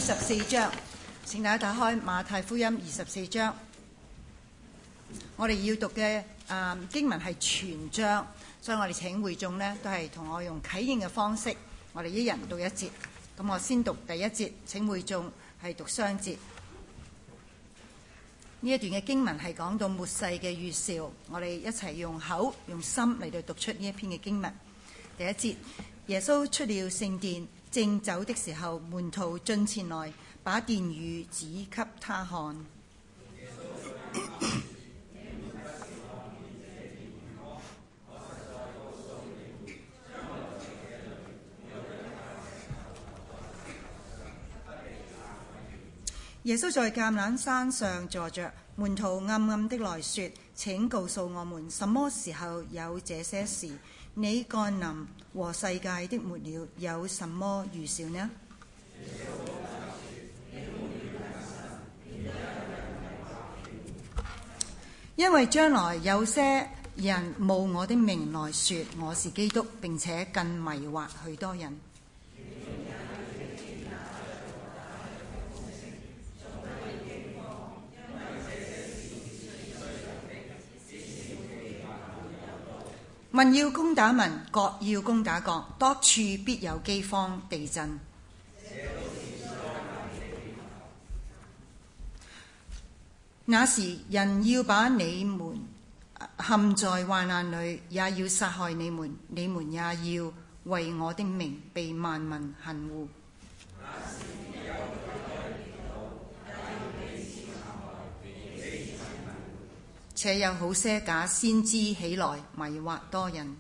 24章，請大家打開馬太福音24章。我哋要讀嘅經文係全章，所以我哋請會眾呢都係同我用啟應嘅方式，我哋一人讀一節。咁我先讀第一節，請會眾係讀雙節。呢一段嘅經文係講到末世嘅預兆，我哋一齊用口用心嚟到讀出呢一篇嘅經文。第一節，耶穌出了聖殿，正走的時候，門徒進前來，把殿宇指給他看。耶穌在橄欖山上坐着，門徒暗暗的來說：請告訴我們，什麼時候有這些事？你降臨和世界的末了有什麼預兆呢？因為將來有些人冒我的名來說我是基督，並且更迷惑許多人。民要攻打民，國要攻打國，多處必有饑荒、地震。那時人要把你們陷在患難裏，也要殺害你們，你們也要為我的名被萬民恨惡。且有好些假先知起來，迷惑多人。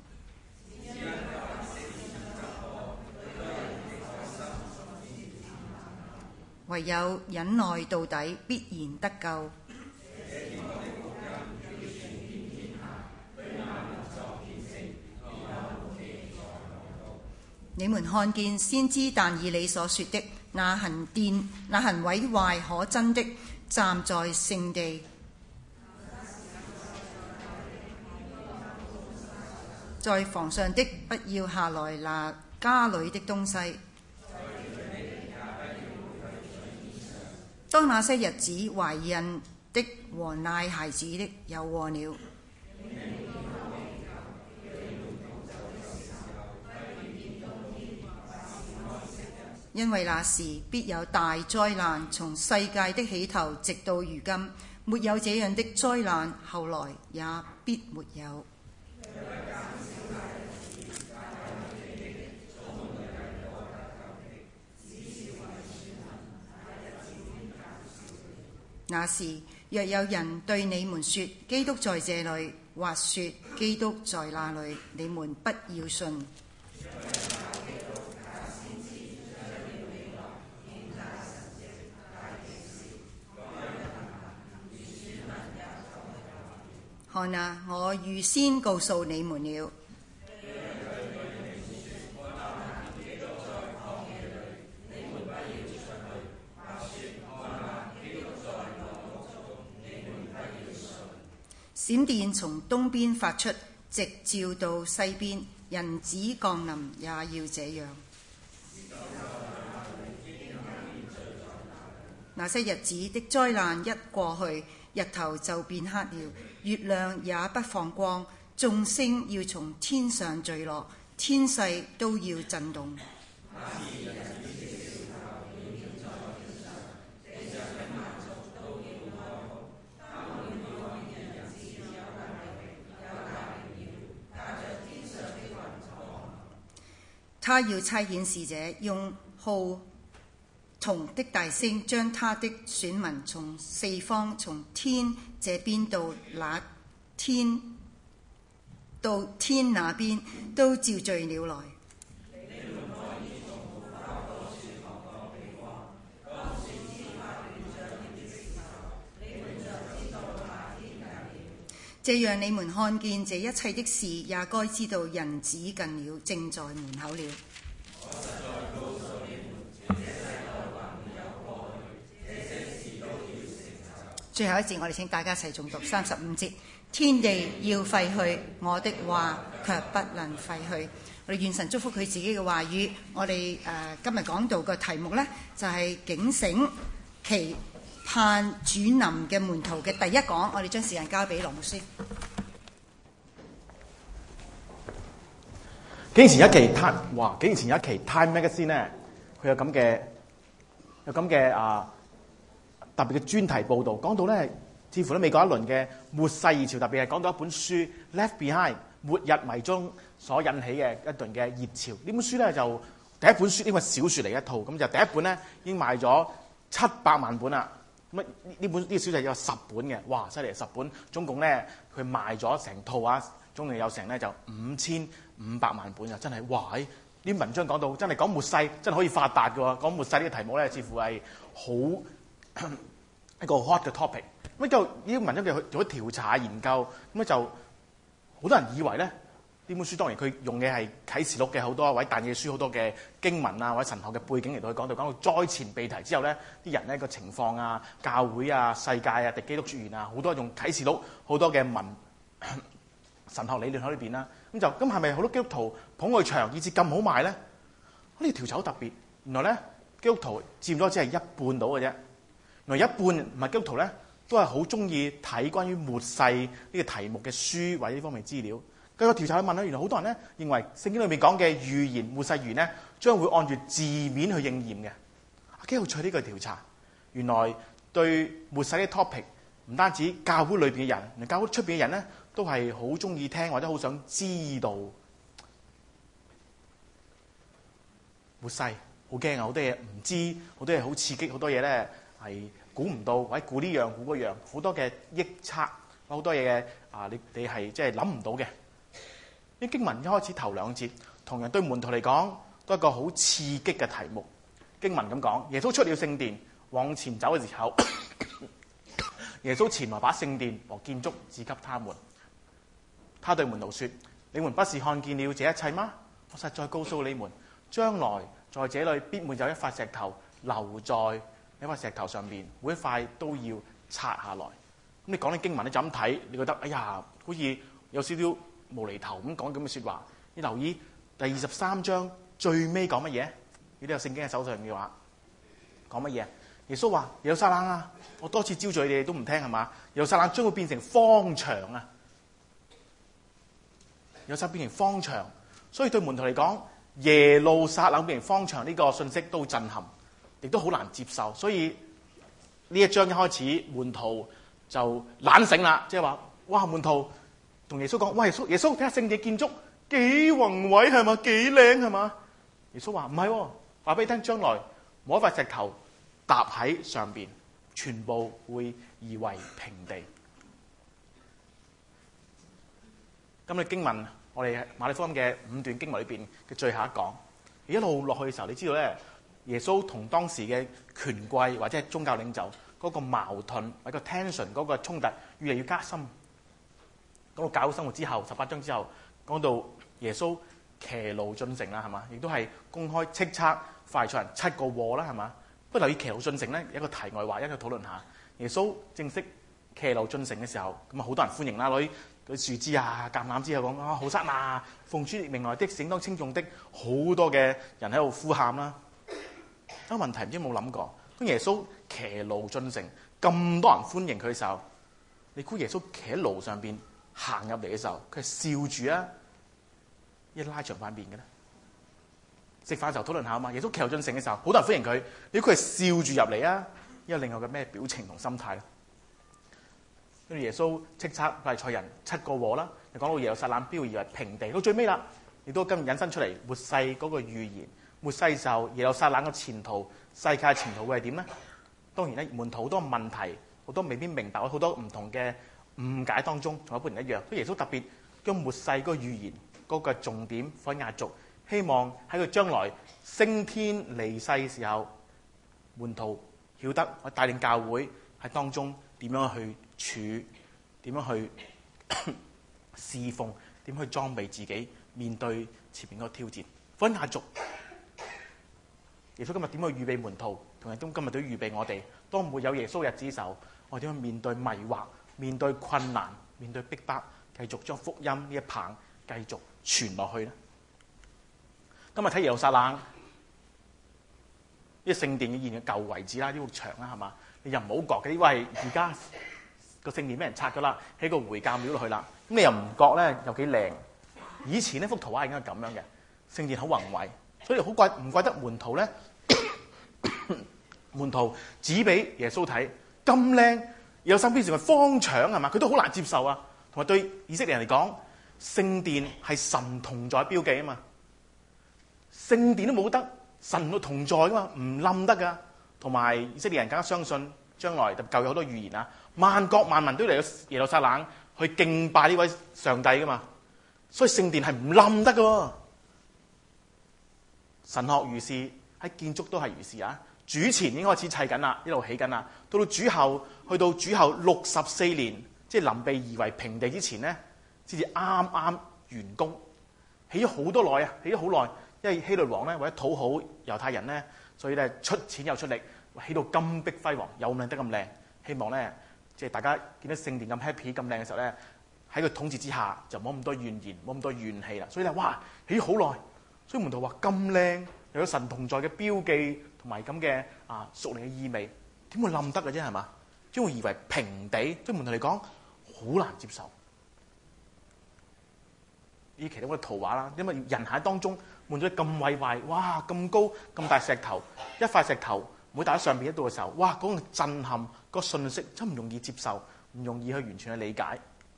唯有忍耐到底，必然得救。你們看見先知但以理所說的那行毀壞可憎的，站在聖地，在房上的不要下來拿家裏的東西。當那些日子，懷孕的和奶孩子的有禍了。因為那時必有大災難，從世界的起頭直到如今，沒有這樣的災難，後來也必沒有。那時若有人對你們說基督在這裏，或說基督在那裏，你們不要信。看啊，我預先告訴你們了。閃電從東邊發出，直照到西邊，人子降臨也要這樣。那些日子的災難一過去，日頭就變黑了，月亮也不放光，眾星要從天上墜落，天勢都要震動。他要差遣使者，用號筒的大聲，將他的選民從四方，從天這邊到天那邊，都召聚了來。這樣你們看見這一切的事，也該知道人子近了，正在門口了。最後一節，我哋請大家一齊誦讀35節。天地要廢去，我的話卻不能廢去。我哋願神祝福佢自己嘅話語。我哋今日講到嘅題目呢，就係警醒期盼主臨嘅門徒嘅第一講。我哋將時間交俾羅牧師。 竟然前一期 Time Magazine 咧，佢有咁嘅特別嘅專題報導，講到咧，似乎咧美國一輪嘅末世熱潮，特別係講到一本書《Left Behind》末日迷蹤所引起嘅一輪嘅熱潮。呢本書咧就第一本書，呢個小説嚟一套，咁就第一本咧已經賣咗700萬本啦。咁呢本小説有10本嘅，哇！犀利，10本總共咧佢賣咗成套啊，總共有成咧就5500萬本啊！真係哇！啲文章講到真係講末世，真係可以發達嘅喎。講末世呢個題目咧，似乎係好一個 hot 嘅 topic。咁就呢啲文章佢做咗調查研究，咁就好多人以為咧呢本書當然佢用嘅係啟示錄嘅好多或者但以理書好多嘅經文啊，或者神學嘅背景嚟到去講到災前備提之後咧，啲人咧個情況啊、教會啊、世界啊、敵基督出現啊，好多用啟示錄好多嘅神學理論喺裏邊啦。咁係咪好多基督徒捧佢場，以至咁好賣咧？呢個調查好特別，原來咧基督徒佔咗只係一半到嘅啫。原來一半唔係基督徒咧，都係好中意睇關於末世呢個題目嘅書或者呢方面資料。據個調查去問咧，原來好多人咧認為聖經裏面講嘅預言末世預言咧，將會按住字面去應驗嘅。幾有趣呢個調查，原來對末世呢個 topic 唔單止教會裏邊嘅人，連教會出邊嘅人咧，都係好中意聽或者好想知道末世。好驚啊！好多嘢唔知，好多嘢好刺激，好多嘢咧係估唔到，或者估呢樣估嗰樣，好多嘅臆測，好多嘢嘅你係即係諗唔到嘅。啲經文一開始頭2節，同樣對門徒嚟講都係一個好刺激嘅題目。經文咁講，耶穌出了聖殿，往前走嘅時候，耶穌前來把聖殿和建築指給他們。他對門徒說：你們不是看見了這一切嗎？我實在告訴你們，將來在這裏必沒有一塊石頭留在一塊石頭上面，每一塊都要拆下來。咁你講啲經文，你就咁睇，你覺得哎呀，好似有少少無厘頭咁講咁嘅説話。你留意第23章最尾講乜嘢？如果你有聖經喺手上嘅話，講乜嘢？耶穌話：耶路撒冷啊，我多次招聚你哋都唔聽係嘛？耶路撒冷將會變成荒場啊！耶路撒冷變成荒場，所以對門徒嚟講，耶路撒冷變成荒場呢個信息都震撼，亦都好難接受。所以呢一章一開始，門徒就懶醒啦，即係話：哇！門徒同耶穌講：喂，耶穌睇下聖殿建築幾宏偉係嘛？幾靚係嘛？耶穌話：唔係喎，話俾你聽，將來冇一塊石頭搭喺上邊，全部會夷為平地。今日經文，我哋馬太福音嘅5段經文裏邊嘅最後一講，一路落去嘅時候，你知道咧，耶穌同當時嘅權貴或者係宗教領袖嗰個矛盾或者個 tension 嗰個衝突越嚟越加深。講到教會生活之後，18章之後，講到耶穌騎驢進城啦，係嘛？亦都係公開斥責法利賽人7個禍啦，係嘛？不過留意騎驢進城咧，有一個題外話，一個討論下。耶穌正式騎驢進城嘅時候，咁啊好多人歡迎啦，攞啲樹枝啊、橄欖枝啊講啊，好山啊，奉主名來的，應當稱頌的，好多嘅人喺度呼喊啦。有個問題唔知有冇諗過？當耶穌騎驢進城，咁多人歡迎佢嘅時候，你估耶穌騎喺驢上邊行入嚟嘅時候，佢係笑住啊，一拉長塊面嘅咧？食飯嘅時候討論下啊嘛。耶穌騎驢進城嘅時候，好多人歡迎佢，你估佢係笑住入嚟啊，因為另外嘅咩表情同心態咧？跟住耶穌斥責法利賽人7個禍啦，又講到耶路撒冷必要夷為平地。到最尾啦，亦都今日引申出嚟末世嗰個預言。末世嘅時候，耶路撒冷嘅前途、世界嘅前途會係點咧？當然咧，門徒好多問題，好多未必明白，好多唔同嘅誤解當中，同一般人一樣。所以耶穌特別將末世嗰個預言嗰個重點放壓軸，希望喺佢將來升天離世嘅時候，門徒曉得我帶領教會喺當中點樣去處，點樣去侍奉，點去裝備自己面對前面嗰個挑戰。放壓軸，耶穌今日點去預備門徒，同埋今日都預備我哋。當沒有耶穌日子嘅時候，我哋點樣面對迷惑、面對困難、面對逼迫，繼續將福音呢一棒繼續傳落去咧？今日睇耶路撒冷呢個聖殿以前嘅舊遺址啦，呢幅牆啦，係嘛？你又唔好覺嘅，因為而家個聖殿俾人拆咗啦，喺個回教廟落去啦。咁你又唔覺咧，有幾靚？以前呢幅圖畫應該係咁樣嘅，聖殿好宏偉，所以好怪唔怪得門徒咧？門徒指俾耶穌睇咁靚，有身邊成個方牆係嘛？佢都好難接受啊！同埋對以色列人嚟講，聖殿係神同在標記啊嘛，聖殿都冇得神都同在噶嘛，唔冧得噶。同埋以色列人更加相信將來舊有好多預言啊，萬國萬民都嚟到耶路撒冷去敬拜呢位上帝噶嘛，所以聖殿係唔冧得噶。神學如是，喺建築都係如是啊。主前已經開始砌緊啦，一路起緊啦。到主後，去到主後64年，即係臨被夷為平地之前咧，先至啱啱完工。起咗好多耐啊，起咗好耐。因為希律王咧為咗討好猶太人咧，所以咧出錢又出力，起到金碧輝煌，有靚得咁靚。希望咧即係大家見到聖殿咁 happy 咁靚嘅時候咧，喺佢統治之下就冇咁多怨言，冇咁多怨氣啦。所以咧，哇，起咗好耐。所以門徒話咁靚，又有神同在嘅標記。同埋咁嘅屬靈嘅意味，點會冧得嘅啫？係嘛？將會夷為平地，對門徒嚟講好難接受。呢其中嘅圖畫啦，因為人喺當中滿咗咁毀壞，哇咁高咁大石頭，一塊石頭每打喺上邊一度嘅時候，哇嗰個震撼，個信息真唔容易接受，唔容易去完全去理解。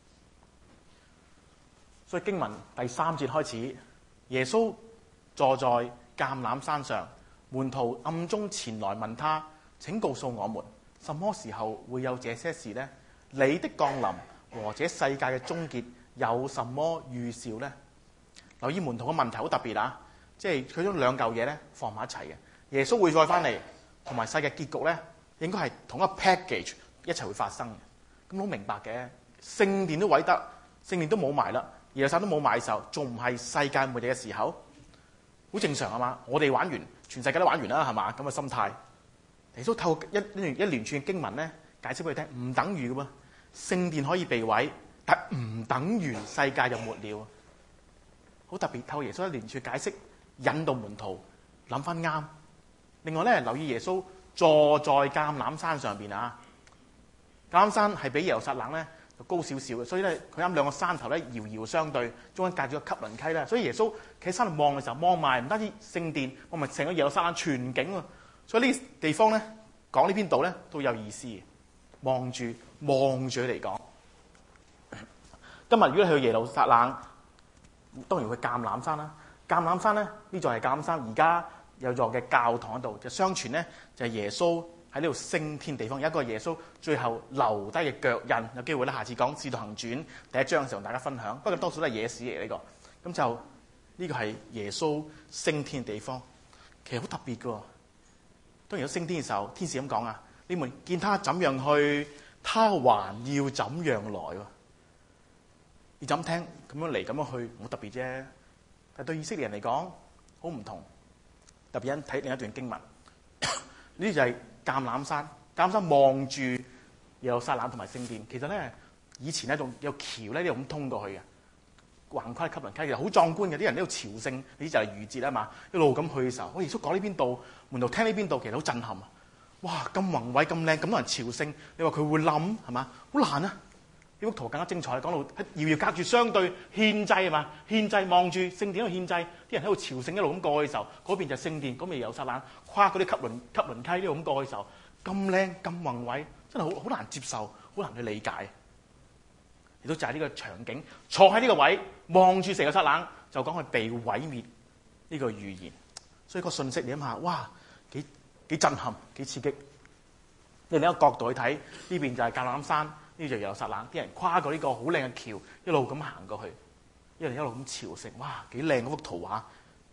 所以經文第3節開始，耶穌坐在橄欖山上。門徒暗中前來問他，請告訴我們，什麼時候會有這些事呢？你的降臨和這世界嘅終結有什麼預兆呢？留意門徒嘅問題好特別啊，即係佢將兩嚿嘢咧放埋一齊嘅。耶穌會再翻嚟，同埋世界結局咧，應該係同一個 package 一齊會發生嘅。咁好明白嘅，聖殿都毀得，聖殿都冇埋啦，耶路撒冷都冇埋嘅時候，仲唔係世界末日嘅時候？好正常啊嘛！我哋玩完，全世界都玩完啦，係嘛？咁嘅心態，耶穌透過一連串嘅經文咧，解釋俾你聽，唔等於嘅喎。聖殿可以被毀，但唔等於世界就末了。好特別，透過耶穌一連串解釋，引導門徒諗翻啱。另外咧，留意耶穌坐在橄欖山上邊啊！橄欖山係比耶路撒冷咧就高少少嘅，所以咧佢啱兩個山頭咧遙遙相對，中間隔住個汲淪溪咧，所以耶穌企喺山度望嘅時候，望埋唔單止聖殿，望埋成個耶路撒冷全景喎。所以呢地方咧講呢邊度咧都有意思嘅，望住佢嚟講。今日如果你去耶路撒冷，當然會橄欖山啦。橄欖山咧呢座係橄欖山，而家有座嘅教堂喺度，就相傳咧就係耶穌喺呢度升天地方，有一個耶穌最後留低嘅腳印。有機會咧，下次講《使徒行傳》第1章嘅時候同大家分享。不過多數都係野史嚟呢個。咁就呢個係耶穌升天嘅地方，其實好特別㗎。當然有升天嘅時候，天使咁講啊：你們見他怎樣去，他還要怎樣來。你怎聽咁樣嚟咁樣去，好特別啫。但對以色列人嚟講，好唔同。特別因睇另一段經文，呢就係橄欖山。橄欖山望住耶路撒冷同埋聖殿。其實咧，以前咧仲有橋咧呢度咁通過去嘅，橫跨汲淪溪，其實好壯觀嘅。啲人呢度朝聖，呢就係逾節啊嘛，一路咁去嘅時候，耶穌講呢邊度，門徒聽呢邊度，其實好震撼啊！哇，咁宏偉咁靚，咁多人朝聖，你話佢會冧係嘛？好難啊！呢幅圖更加精彩，講到遙遙隔住相對獻祭係嘛？獻祭望住聖殿喺度獻祭，啲人喺度朝聖一路咁過去嘅時候，嗰邊就聖殿，嗰邊耶路撒冷，跨嗰啲汲淪溪呢度咁過去嘅時候，咁靚咁宏偉，真係好難接受，好難去理解。亦都就係呢個場景，坐喺呢個位望住成個撒冷，就講佢被毀滅呢個預言。所以個信息你諗下，哇，幾震撼，幾刺激。你另一個角度去睇，呢邊就係橄欖山。呢就耶路撒冷，啲人跨過呢個好靚嘅橋，一路咁行過去，一路咁朝聖，哇，幾靚嗰幅圖畫。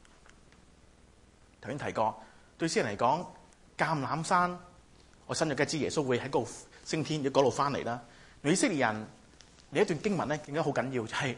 頭先提過，對詩人嚟講，橄欖山，我新約嘅知耶穌會喺嗰度升天，喺嗰度翻嚟啦。以色列人，另一段經文咧，更加好緊要，就係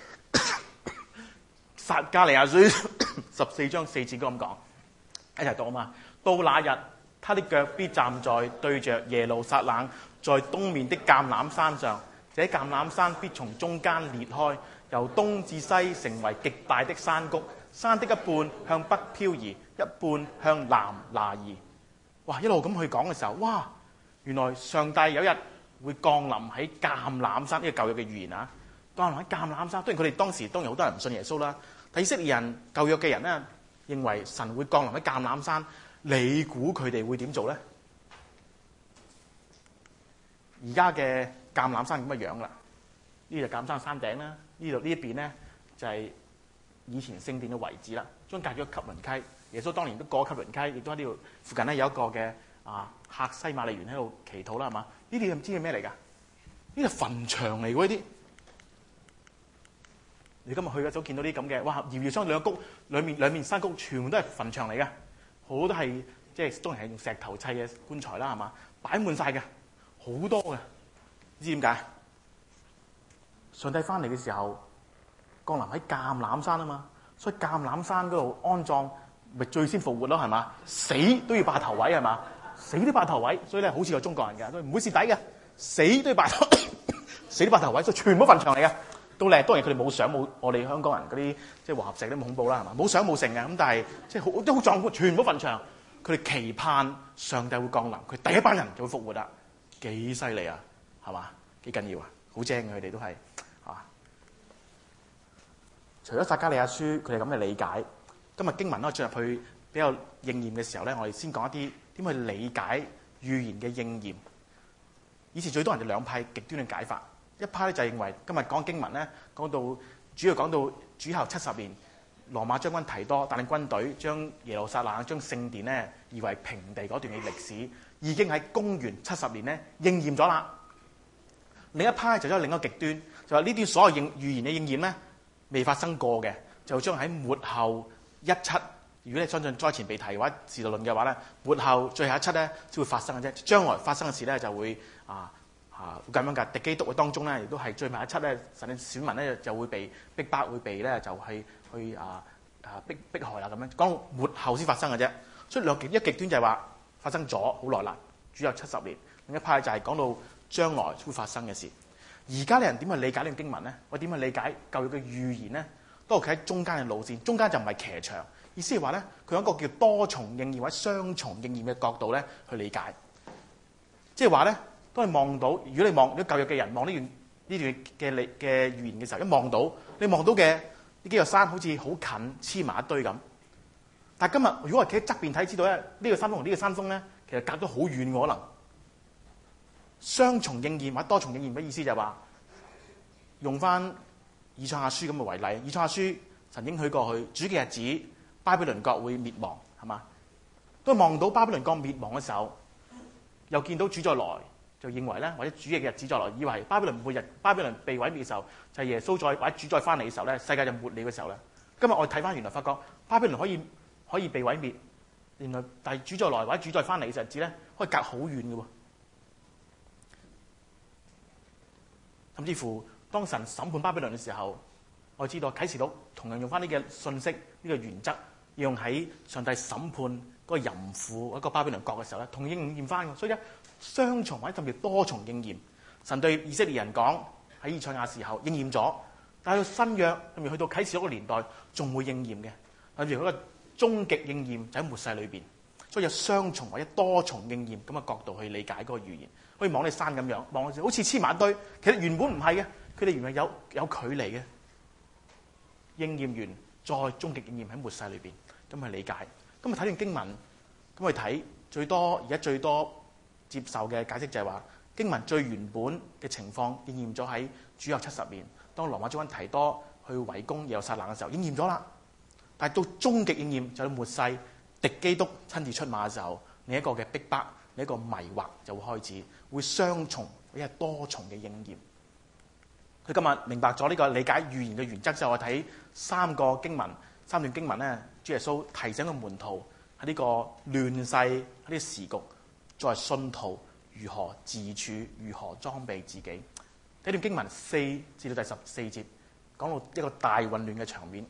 撒迦利亞書14章4節咁講，一齊讀啊嘛。到那日，他的腳必站在對着耶路撒冷，在東面的橄欖山上，這橄欖山必從中間裂開， 由東至西成為極大的山谷，山的一半向北漂移，一半向南挪移。哇！一路咁去講嘅時候，哇！原來上帝有一日會降臨喺橄欖山，呢個舊約嘅預言啊！降臨喺橄欖山，當然佢哋當時當然好多人唔信耶穌啦。但以色列人舊約嘅人咧，認為神會降臨喺橄欖山，你估佢哋會點做咧？而家嘅橄欖山咁嘅樣啦，呢就橄欖山山頂啦，呢一邊咧就係以前聖殿嘅遺址啦，中間隔咗汲淪溪。耶穌當年都過汲淪溪，亦都喺呢度附近咧有一個嘅客西馬尼園喺度祈禱啦，係嘛？呢啲唔知係咩嚟㗎？呢個墳場嚟喎，呢啲。你今日去嘅時候見到啲咁嘅，哇！遙遙相兩個谷，兩面山谷，全部都係墳場嚟嘅，好多係即係當然係用石頭砌嘅棺材啦，係嘛？擺滿晒嘅，好多嘅。你知點解？上帝翻嚟嘅時候降臨喺橄欖山啊嘛，所以橄欖山嗰度安葬咪最先復活咯，係嘛？死都要霸頭位係嘛？死都霸頭位，所以咧好似個中國人嘅，都唔會蝕底嘅，死都要霸頭，死都霸頭位，所以全部墳場嚟嘅。都靚，當然佢哋冇相冇我哋香港人嗰啲即係和合石都咁恐怖啦，係嘛？冇相冇成嘅，咁但係即係好都好壯觀，全部墳場。佢哋期盼上帝會降臨，佢第一班人就會復活啦，幾犀利啊，係嘛？幾緊要啊，好正嘅佢哋都係啊。除咗撒迦利亞書佢哋咁嘅理解，今日經文咧進入去比較應驗嘅時候咧，我哋先講一啲點去理解預言嘅應驗。以前最多人就兩派極端嘅解法。一派咧就認為今日講經文咧，主要講到主後70年，羅馬將軍提多帶領軍隊將耶路撒冷、將聖殿咧夷為平地嗰段嘅歷史，已經喺公元70年咧應驗咗啦。另一派就走另一個極端，就話呢啲所有預言嘅應驗咧未發生過嘅，就將喺末後17，如果你相信災前被提或者時代論嘅話咧，末後最後17咧先會發生嘅啫。將來發生嘅事咧就會咁樣㗎，敵基督嘅當中咧，亦都係最後17咧，神嘅選民咧就會被逼迫，會被咧就係去迫害啦咁樣。講末後先發生嘅啫，所以一極端就係話發生咗好耐啦，主有70年；另一派就係講到將來會發生嘅事。而家啲人點去理解呢個經文咧？我點去理解舊約嘅預言咧？都係企喺中間嘅路線，中間就唔係騎牆，意思係話咧，佢有一個叫多重應驗或者雙重應驗嘅角度咧去理解，即係話咧。都係望到，如果你望啲舊約嘅人望呢段嘅預言嘅時候，一望到你望到嘅呢幾個山好似好近黐埋一堆咁。但係今日如果我企喺側邊睇，知道咧呢個山峰同呢個山峰咧，其實隔咗好遠嘅可能。雙重應驗或者多重應驗嘅意思就係話，用翻以賽亞書咁嘅為例，以賽亞書曾經許過去主嘅日子，巴比倫國會滅亡，係嘛？都望到巴比倫國滅亡嘅時候，又見到主再來。就認為咧，或者主嘅日子再來，以為巴比倫被毀滅嘅時候，就係耶穌或者主再翻嚟嘅時候咧，世界就末了嘅時候咧。今日我哋睇翻原來發覺巴比倫可以被毀滅，原來但係主再來或者主再翻嚟嘅日子咧，可以隔好遠嘅喎。甚至乎當神審判巴比倫嘅時候，我知道啟示錄同樣用翻呢個信息呢個原則，用喺上帝審判嗰個淫婦一個巴比倫國嘅時候咧，同樣應驗翻嘅，所以咧。雙重或者甚至多重應驗，神對以色列人講喺以賽亞時候應驗咗，但係到新約甚至去到啟示錄個年代仲會應驗嘅，例如嗰個終極應驗就喺末世裏邊，所以有雙重或者多重應驗咁嘅角度去理解嗰個預言，可以望你山咁樣望好似黐埋一堆，其實原本唔係嘅，佢哋原來有距離嘅，應驗完再終極應驗喺末世裏邊咁去理解。咁啊睇段經文咁去睇而家最多接受嘅解釋就係話，經文最原本嘅情況應驗咗喺主後70年，當羅馬將軍提多去圍攻耶路撒冷嘅時候應驗咗啦。但係到終極應驗就係末世敵基督親自出馬嘅時候，另一個嘅逼迫，另一個迷惑就會開始，會雙重或者係多重嘅應驗。佢今日明白咗呢個理解預言嘅原則之後，我睇三段經文咧，主耶穌提醒個門徒喺呢個亂世喺呢個時局。作為信徒如何自處，如何裝備自己？呢段經文4至到第14節講到一個大混亂嘅場面。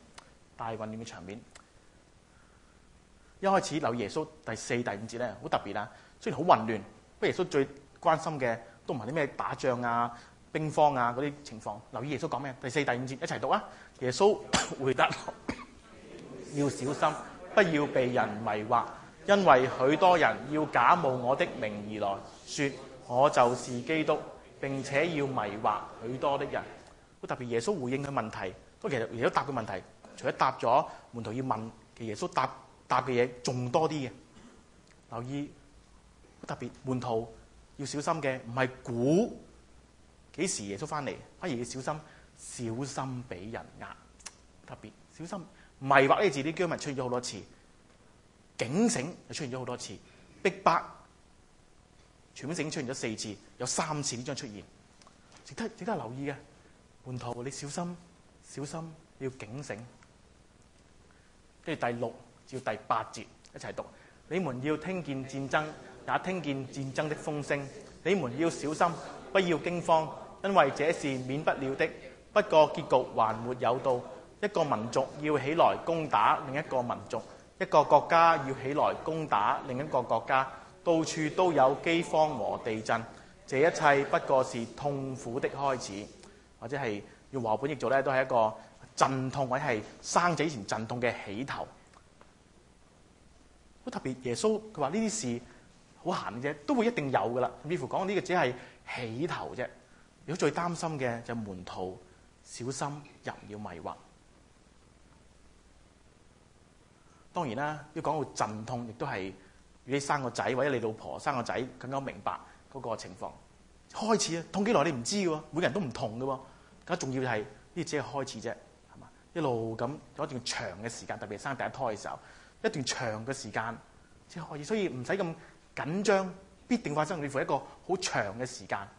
一開始留耶穌第4、第5節咧，好特別啊！雖然好混亂，不過耶穌最關心嘅都唔係啲咩打仗啊、 兵荒啊嗰啲情況。留意耶穌講咩？第4、第5節一齊讀啊！耶穌回答：要小心，不要被人迷惑，因為許多人要假冒我的名而來，說我就是基督，並且要迷惑許多的人。好特別，耶穌回應佢問題，都其實耶穌答嘅問題，除咗答咗門徒要問嘅，耶穌答嘅嘢仲多啲嘅。留意，好特別，門徒要小心嘅唔係估幾時耶穌翻嚟，反而要小心俾人呃。特別小心迷惑呢個字，啲經文出現咗好多次，警醒又出現咗好多次，逼迫全本聖經出現咗4次，有3次呢張出現，值得留意嘅。門徒你小心，你要警醒。跟住第6至第8節一齊讀：你們要聽見戰爭，也聽見戰爭的風聲。你們要小心，不要驚慌，因為這是免不了的。不過結局還沒有到。一個民族要起來攻打另一個民族，一個國家要起來攻打另一個國家，到處都有饑荒和地震。這一切不過是痛苦的開始，或者係用和合本譯做咧，都係一個陣痛，或者係生仔以前陣痛嘅起頭。好特別，耶穌佢話呢啲事好閒嘅啫，都會一定有噶啦。甚至乎講呢個只係起頭啫。如果最擔心嘅就係門徒小心人要迷惑。當然啦，要講到陣痛，亦都係如果你生個仔或者你老婆生個仔，更加明白嗰個情況。開始啊，痛幾耐你唔知嘅喎，每個人都唔同嘅喎。更加重要就係呢只係開始啫，係嘛？一路咁有一段長嘅時間，特別係生第一胎嘅時候，一段長嘅時間先開始，所以唔使咁緊張，必定發生，似乎一個好長嘅時間。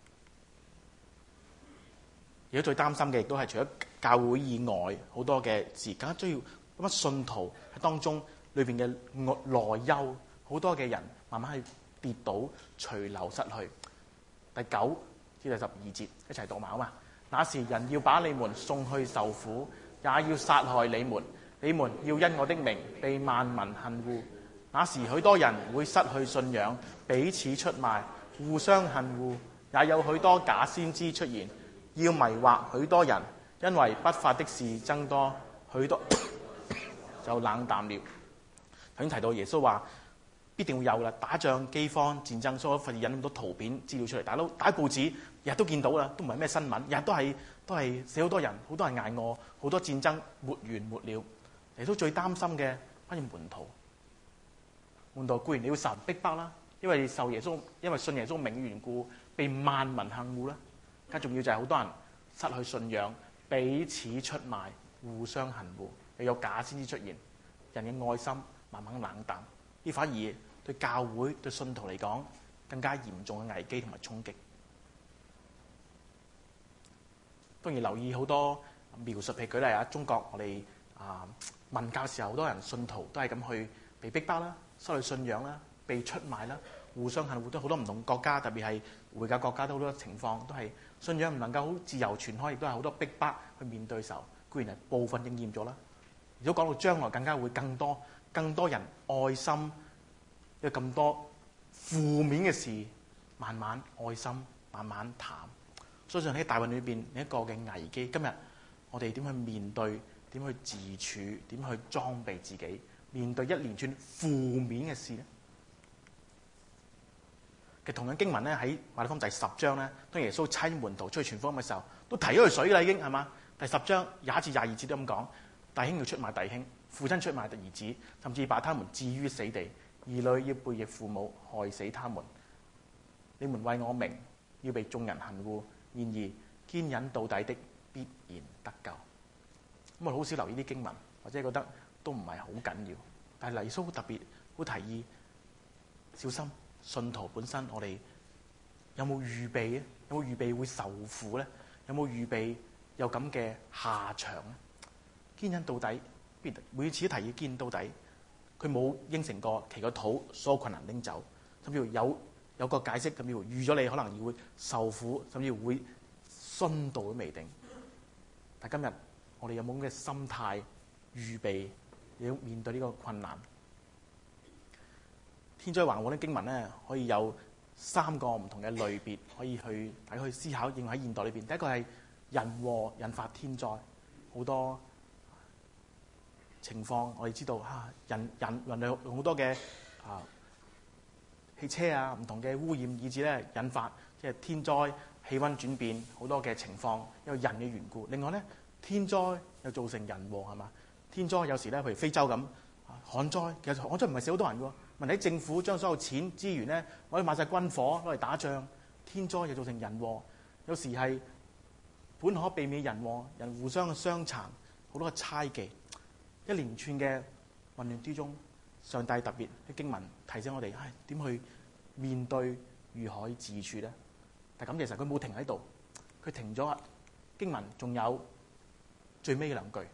而家最擔心嘅亦都係除咗教會以外好多嘅事，更加需要咁信徒喺當中裏邊嘅內憂，好多嘅人慢慢去跌倒、隨流失去。第9至第12節一齊讀埋好嘛？那時人要把你們送去受苦，也要殺害你們。你們要因我的名被萬民恨惡。那時許多人會失去信仰，彼此出賣，互相恨惡。也有許多假先知出現，要迷惑許多人。因為不法的事增多，許多就冷淡了。頭先提到耶穌話必定會有啦，打仗、饑荒、戰爭，所以我費事引咁多圖片資料出嚟。大佬打報紙日日都見到啦，都唔係咩新聞，日日都係死好多人，好多人捱餓，好多戰爭沒完沒了。耶穌最擔心嘅反而門徒。門徒固然你要受人逼迫啦，因為信耶穌名嘅緣故，被萬民恨惡啦。更重要就係好多人失去信仰，彼此出賣，互相恨惡，又有假先知出現，人嘅愛心慢慢冷淡。呢反而對教會、對信徒嚟講更加嚴重嘅危機同埋衝擊。當然留意好多描述，譬如舉例啊，中國我哋文教時候，好多人信徒都係咁去被逼迫啦、失去信仰啦、被出賣啦、互相恨惡，都好多唔同國家，特別係回教國家都好多情況，都係信仰唔能夠好自由傳開，亦都係好多逼迫去面對嘅時候，固然係部分應驗咗啦。如果講到將來更加會更多人愛心，有咁多負面嘅事，慢慢愛心慢慢淡。相信喺大運裏邊另一個嘅危機，今日我哋點去面對？點去自處？點去裝備自己？面對一連串負面嘅事呢？其實同樣經文咧喺馬太福音第10章咧，當耶穌差門徒出去傳福音嘅時候，都提咗佢水啦，已經係嘛？第10章21至22節都咁講，弟兄要出賣弟兄，父親出賣兒子，甚至把他們置於死地。兒女要背逆父母，害死他們。你們為我名要被眾人恨惡，然而堅忍到底的必然得救。咁我好少留意啲經文，或者覺得都唔係好緊要。但係耶穌特別好提議小心，信徒本身我哋有冇預備咧？有冇預備會受苦咧？有冇預備有咁嘅下場咧？堅忍到底，每次都提議堅忍到底。佢冇應承過祈個禱，所有困難拎走，甚至乎有個解釋，甚至乎預咗你可能要會受苦，甚至乎會殉道都未定。但今日我哋有冇咁嘅心態預備要面對呢個困難？天災橫禍啲經文咧，可以有 3個唔同嘅類別可以去大家去思考，應用喺現代裏邊。第一個係人禍引發天災，好多情況我哋知道人類用好多嘅汽車啊，唔同嘅污染，以致咧引發即係天災、氣温轉變好多嘅情況，因為人嘅緣故。另外咧，天災又造成人禍，係嘛？天災有時咧，譬如非洲咁旱災，其實旱災唔係死好多人嘅喎。問題政府將所有錢資源咧，我哋買晒軍火攞嚟打仗，天災又造成人禍。有時係本可避免人禍，人互相嘅傷殘，好多嘅猜忌，一連串嘅混亂之中，上帝特別嘅經文提醒我哋，點去面對如何自處咧？但感謝神，佢冇停喺度，佢停咗經文，仲有最尾嘅2句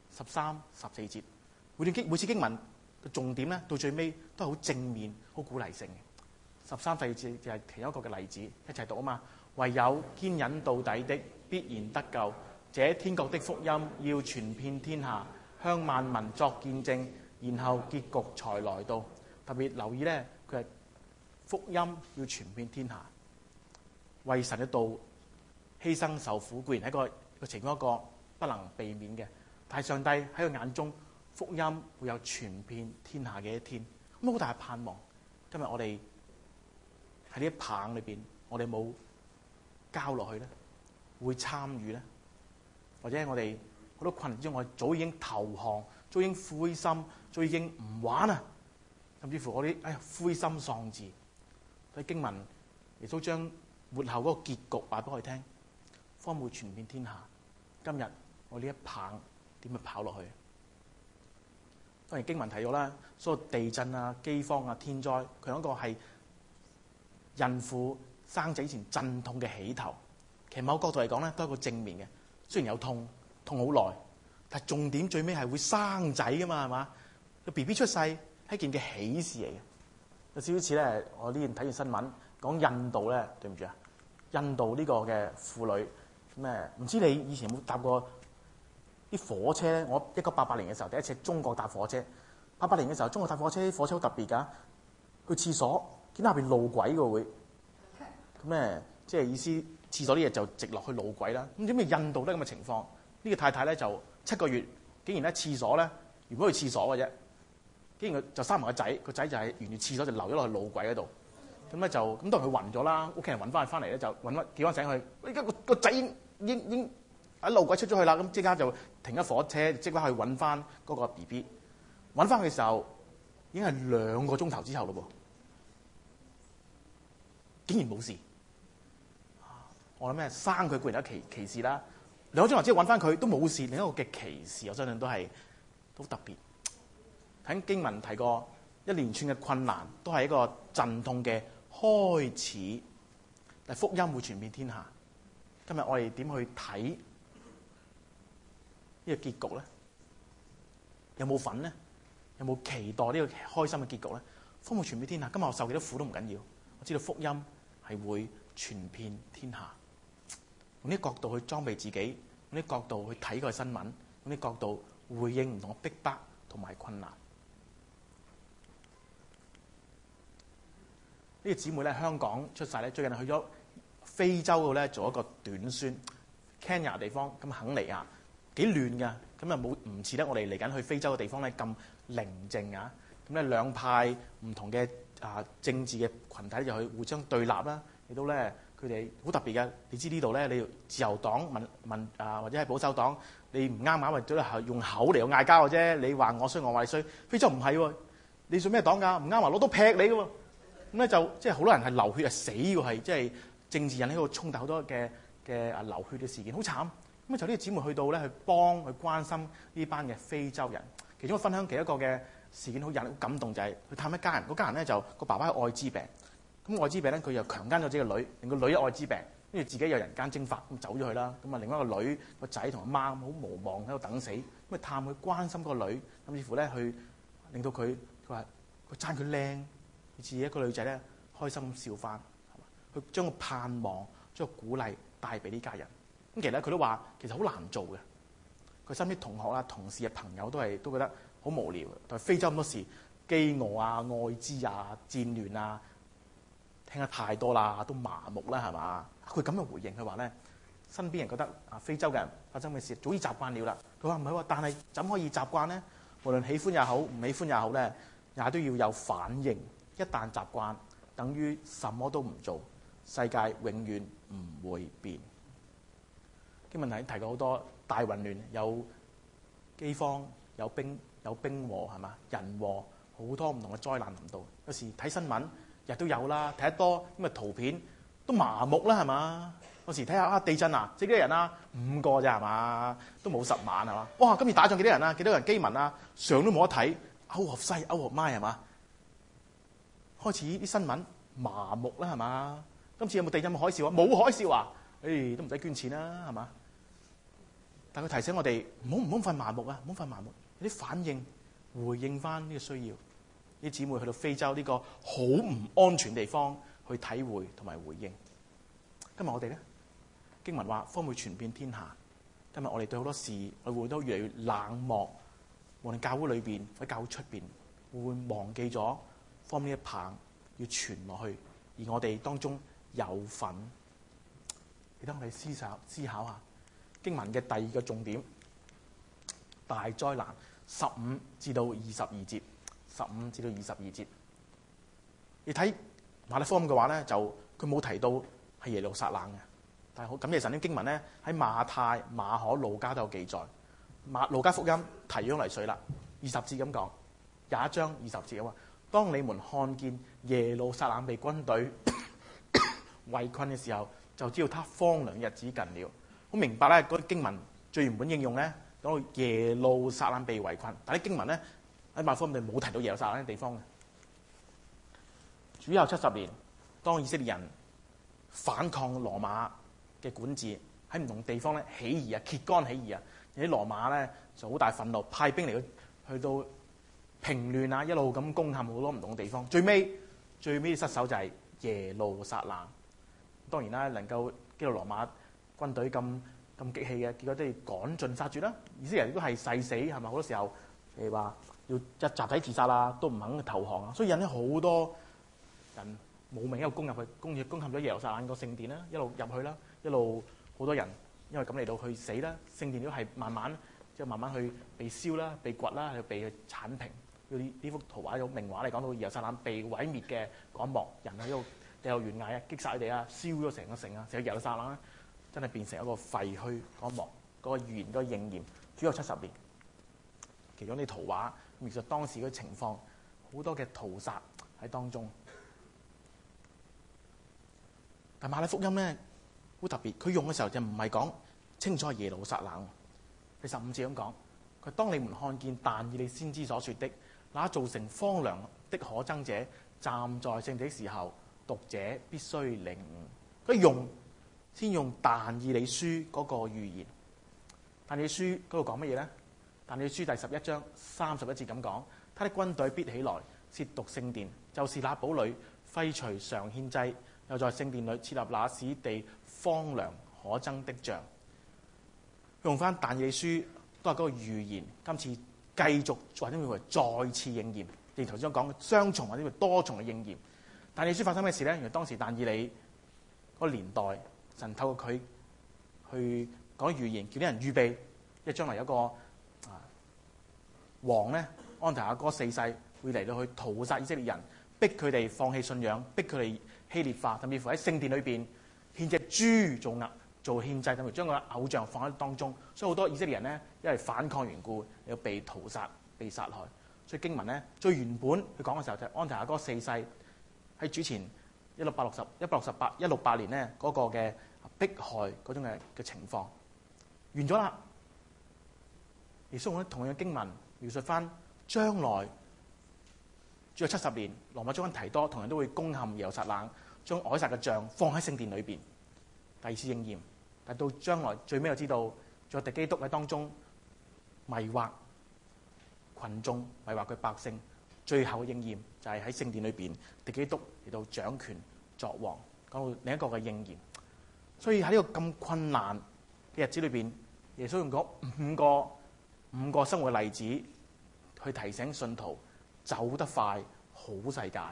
13、14節，每次經文嘅重點咧，到最尾都係好正面、好鼓勵性嘅。13、14節就係其中一個嘅例子，一齊讀啊嘛。唯有堅忍到底的，必然得救。這天國的福音要傳遍天下，向萬民作見證，然後結局才來到。特別留意咧，佢係福音要傳遍天下，為神嘅道犧牲受苦，固然係一個情況，一個不能避免嘅。但係上帝喺佢眼中，福音會有傳遍天下嘅一天。咁好大嘅盼望。今日我哋喺呢一棒裏邊，我哋冇交落去咧，會參與咧，或者我哋好多困難之中，我哋早已經投降，早已經灰心，早已經唔玩啊，甚至乎我哋灰心喪志。喺經文，耶穌將末後嗰個結局話俾我哋聽，方會傳遍天下。今日我呢一棒點去跑落去？當然經文提到啦，所有地震啊、饑荒啊、天災，佢有一個係孕婦生仔前陣痛嘅起頭。其實某個角度嚟講咧，都係一個正面嘅。雖然有痛好耐，但係重點最尾係會生仔噶嘛，係嘛？個 BB 出世係一件嘅喜事嚟嘅。有少少似咧，我呢邊睇完新聞講印度咧，對唔住啊，印度呢個嘅婦女咩？唔知你以前有冇搭過啲火車咧？我1988年嘅時候第一次喺中國搭火車。88年嘅時候，中國搭火車，啲火車好特別㗎。去廁所見到下邊路軌嘅會咁咧，即係意思廁所啲嘢就直落去路軌啦。咁點解印度都係咁嘅情況？呢個太太咧就7個月，竟然咧廁所咧原本去廁所嘅啫，竟然佢就生埋個仔，個仔就係沿住廁所就流咗落去路軌嗰度。咁咧就咁當然佢暈咗啦，屋企人揾翻佢翻嚟咧就揾翻叫翻醒佢。而家個仔已經喺路軌出咗去啦，咁即刻就停咗火車，即刻去揾翻嗰個 BB。揾翻佢嘅時候已經係2個鐘頭之後咯噃，竟然冇事。我諗咩生佢固然有奇事啦，2個鐘頭之後揾翻佢都冇事，另一個嘅奇事，我相信都係好特別。喺經文提過一連串嘅困難，都係一個陣痛嘅開始，但福音會傳遍天下。今日我哋點去睇呢個結局咧？有冇份咧？有冇期待呢個開心嘅結局咧？福音傳遍天下，今日我受幾多苦都唔緊要，我知道福音係會傳遍天下。用呢個角度去裝備自己，用呢個角度去睇個新聞，用呢個角度回應唔同嘅逼迫同埋困難。呢個姊妹咧，香港出世咧，最近去咗非洲度咧做一個短宣 Kenya 地方，咁肯尼亞幾亂㗎，咁啊唔似得我哋嚟緊去非洲嘅地方咧咁寧靜啊。咁咧兩派唔同嘅政治嘅群體就去互相對立啦，亦都咧佢哋好特別嘅。你知呢度咧，你自由黨或者係保守黨，你唔啱或者係用口嚟嗌交嘅啫。你話我衰，我話你衰。非洲唔係喎，你做咩黨㗎？唔啱攞刀劈你㗎喎。咁咧就即係好多人係流血死喎，係即係政治引起個衝突，好多嘅流血嘅事件，好慘。咁就呢個姊妹去到咧去幫去關心呢班嘅非洲人。其中我分享其中一個嘅事件好感動，就係去探一家人。嗰家人咧就個爸爸有愛滋病，咁愛滋病咧佢又強姦咗自己個女，令個女有愛滋病，跟住自己有人間蒸發咁走咗去啦。咁啊另外一個女個仔同阿媽好無望喺度等死，咁啊探佢關心個女，甚至乎咧去令到佢話佢讚佢靚。似一個女仔咧，開心咁笑翻，佢將個盼望、將個鼓勵帶俾呢家人。咁其實咧，佢都話其實好難做嘅。佢身邊同學啊、同事啊、朋友都覺得好無聊。但係非洲咁多事，飢餓啊、愛滋啊、戰亂啊， 聽得太多啦，都麻木啦，係嘛？佢咁樣回應，佢話咧，身邊人覺得非洲嘅人發生嘅事早已習慣了啦。佢話唔係喎，但係怎可以習慣呢？無論喜歡也好，唔喜歡也好咧，也都要有反應。一旦習慣，等於什麼都唔做，世界永遠唔會變。經文提過好多大混亂，有饑荒，有兵禍，係嘛？人禍，好多唔同嘅災難臨到。有時睇新聞日都有啦，睇得多咁嘅圖片都麻木啦，係嘛？有時睇下地震啊，死幾多人啊？5個咋，係嘛？都冇10萬，係嘛？哇！今次打仗幾多人啊？幾多人饑民啊？相都冇得睇，out of sight out of mind，係嘛？開始啲新聞麻木啦，係嘛？今次有冇地震？有冇海嘯啊？冇海嘯啊？都唔使捐錢啦，係嘛？但佢提醒我哋唔好瞓麻木啊，唔好瞓麻木，有啲反應回應翻呢個需要。啲姊妹去到非洲呢個好唔安全地方去體會同埋回應。今日我哋咧，經文話方會傳遍天下。今日我哋對好多事，我哋會都越嚟越冷漠。無論教會裏邊或者教會出邊，會唔會忘記咗方呢一棒要傳落去，而我哋當中有份。你等我哋思考下經文嘅第二個重點，大災難15至到22節，15至到22節。你睇馬太福音嘅話咧，就佢冇提到係耶路撒冷嘅，但係好感謝神啲經文咧，喺馬太、馬可、路加都有記載。路加福音提咗嚟水啦，20節咁講，21章20節嘅話，當你們看見耶路撒冷被軍隊圍困嘅時候，就知道他荒涼日子近了。好明白咧，嗰啲經文最原本應用咧，講到耶路撒冷被圍困，但係啲經文咧喺馬太福音冇提到耶路撒冷嘅地方嘅。主後70年，當以色列人反抗羅馬嘅管治，喺唔同地方咧起義啊，揭竿起義啊，有啲羅馬咧就好大憤怒，派兵嚟去到平亂啊，一路咁攻陷好多唔同嘅地方。最尾失手就係耶路撒冷。當然啦，能夠擊到羅馬軍隊咁激氣嘅，結果都要趕盡殺絕啦。以色列人都係誓死，係咪？好多時候譬如話要集體自殺啦，都唔肯投降啊，所以引起好多人冇命一路攻入去，攻陷咗耶路撒冷個聖殿啦，一路入去啦，一路好多人因為咁嚟到去死啦。聖殿都係慢慢去被燒啦、被掘啦、被剷平。呢幅圖畫有名畫嚟講到耶路撒冷被毀滅嘅嗰一幕，人喺度掉懸崖啊，擊殺佢哋啊，燒咗成個城啊，成個耶路撒冷真係變成一個廢墟嗰一幕，嗰個預言嗰個應驗。主後70年，其中啲圖畫描述當時嗰啲情況，好多嘅屠殺喺當中。但馬太福音咧好特別，佢用嘅時候就唔係講清楚係耶路撒冷。第15節咁講，佢當你們看見但以理先知所說的，那造成荒涼的可憎者站在聖地的時候，讀者必須領悟。佢先用但以理書嗰個預言。但以理書嗰度講乜嘢呢？但以理書第11章31節咁講，他的軍隊必起來褻瀆聖殿，就是那堡壘廢除常獻祭，又在聖殿裏設立那使地荒涼可憎的像。用翻但以理書都係嗰個預言，今次繼續或者會再次應驗。正如頭先講雙重或者多重嘅應驗。但以理書發生咩事呢？原來當時但以理嗰個年代，神透過佢去講預言，叫啲人預備，因為將來有一個王呢，安提阿哥4世會嚟到去屠殺以色列人，逼佢哋放棄信仰，逼佢哋希臘化，甚至乎喺聖殿裏邊獻隻豬做獻祭，甚至將個偶像放喺當中。所以好多以色列人呢，因為反抗緣故，要被屠殺、被殺害。所以經文呢，最原本佢講嘅時候就係安提阿哥4世喺主前168年呢嗰個嘅迫害嗰種嘅情況完咗啦。耶穌用同樣嘅經文描述翻將來，主後70年，羅馬將軍提多同樣都會攻陷耶路撒冷，將凱撒嘅像放喺聖殿裏邊，第二次應驗。但到將來最尾就知道，仲有敵基督喺當中迷惑群眾，迷惑佢百姓。最後嘅應驗就係喺聖殿裏邊，敵基督嚟到掌權作王，講到另一個嘅應驗。所以喺呢個咁困難嘅日子裏邊，耶穌用嗰五個生活嘅例子去提醒信徒走得快好世界，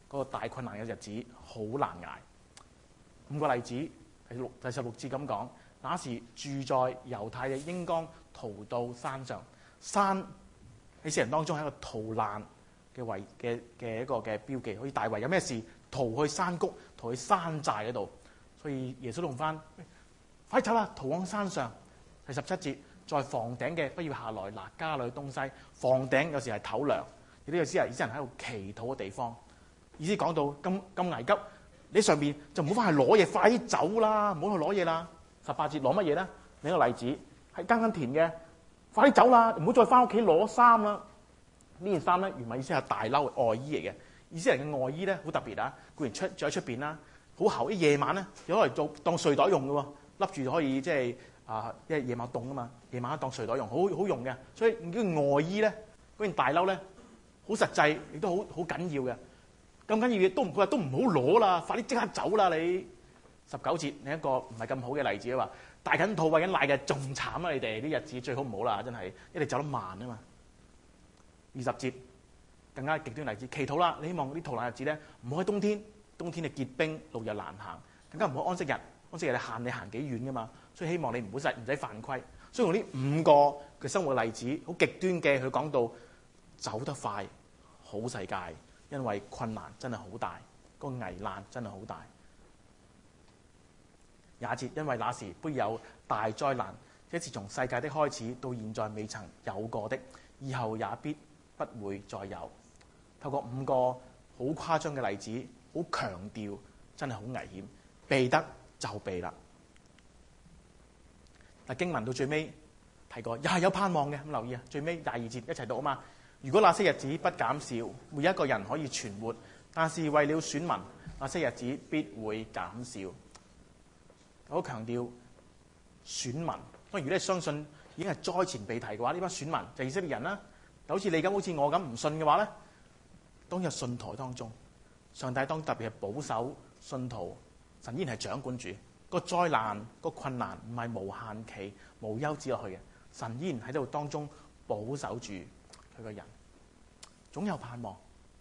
嗰個大困難嘅日子好難捱。5個例子，第16節咁講，那時住在猶太嘅英剛逃到山上，山喺詩人當中係一個逃難嘅一個嘅標記，好似大衛有咩事逃去山谷、逃去山寨嗰度，所以耶穌用翻快走啦，逃往山上。第17節，在房頂嘅不要下來拿家裏嘅東西，房頂有時係唞涼，亦都有時係啲人喺度祈禱嘅地方。意思講到咁危急，你上面就唔好翻去攞嘢，快啲走啦，唔好去攞嘢啦。18節攞乜嘢咧？另一個例子係耕田嘅，快啲走啦，唔好再翻屋企攞衫啦。呢件衫咧原文意思係大褸外衣嚟嘅，以色列人嘅外衣咧好特別啊，固然着喺出邊啦，好厚，啲夜晚咧有攞嚟做當睡袋用嘅喎，笠住就可以即係因為夜晚凍啊嘛，夜晚當睡袋用，好用嘅。所以呢件外衣咧，嗰件大褸咧好實際，亦都好緊要嘅。咁緊要嘅佢話都唔好攞啦，快啲即刻走啦你。19節另一個唔係咁好嘅例子話，大緊肚餵緊奶嘅仲慘啊！你哋啲日子最好唔好啦，真係，因為你走得慢啊嘛。20節更加極端例子，祈禱啦！你希望啲逃難日子咧唔好喺冬天嘅結冰，路又難行，更加唔好安息日。安息日你行幾遠噶嘛，所以希望你唔使犯規。所以用呢5個嘅生活例子，好極端嘅，佢講到走得快好世界，因為困難真係好大，個危難真係好大。20節，因為那時必有大災難，這是從世界的開始到現在未曾有過的，以後也必不會再有。透過5個好誇張嘅例子，好強調真係好危險，避得就避啦。但經文到最尾提過，又係有盼望嘅。咁留意啊，最尾22節一齊讀啊嘛。如果那些日子不減少，沒一個人可以存活，但是為了選民，那些日子必會減少。好強調選民。當然，如果你相信已經係災前被提嘅話，呢班選民就以色列人啦。好似你咁，好似我咁唔信嘅話咧，當日信徒當中，上帝當特別係保守信徒，神依然係掌管住個災難、個困難，唔係無限期、無休止落去嘅。神依然喺度當中保守住佢個人，總有盼望。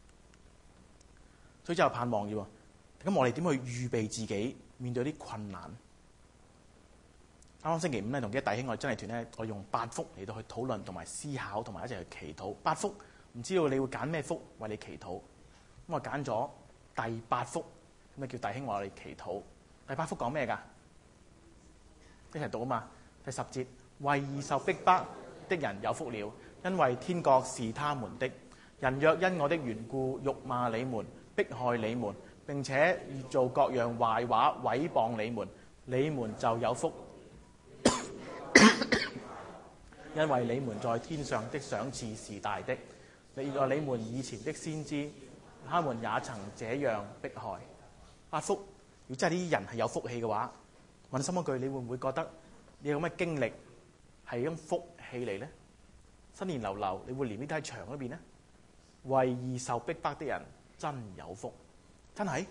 所以就有盼望嘅喎。咁我哋點去預備自己面對啲困難？啱啱星期5咧，同幾弟兄我哋真理團咧，我用8福嚟到去討論同埋思考，同埋一齊去祈禱。8福唔知道你會揀咩福為你祈禱？咁我揀咗第8福，咁啊叫弟兄為我哋祈禱。第8福講咩㗎？一齊讀啊嘛！第10節，為義受逼迫的人有福了，因為天國是他們的。人若因我的緣故辱罵你們、迫害你們，並且做各樣壞話毀謗你們就有福。因為你們在天上的賞賜是大的。你們以前的先知，他們也曾這樣迫害。8福，如果真係呢啲人係有福氣嘅話，問心一句，你會唔會覺得你有咩經歷係一種福氣嚟呢？新年流流，你會連呢啲喺牆嗰邊呢？為義受逼迫的人真有福，真係。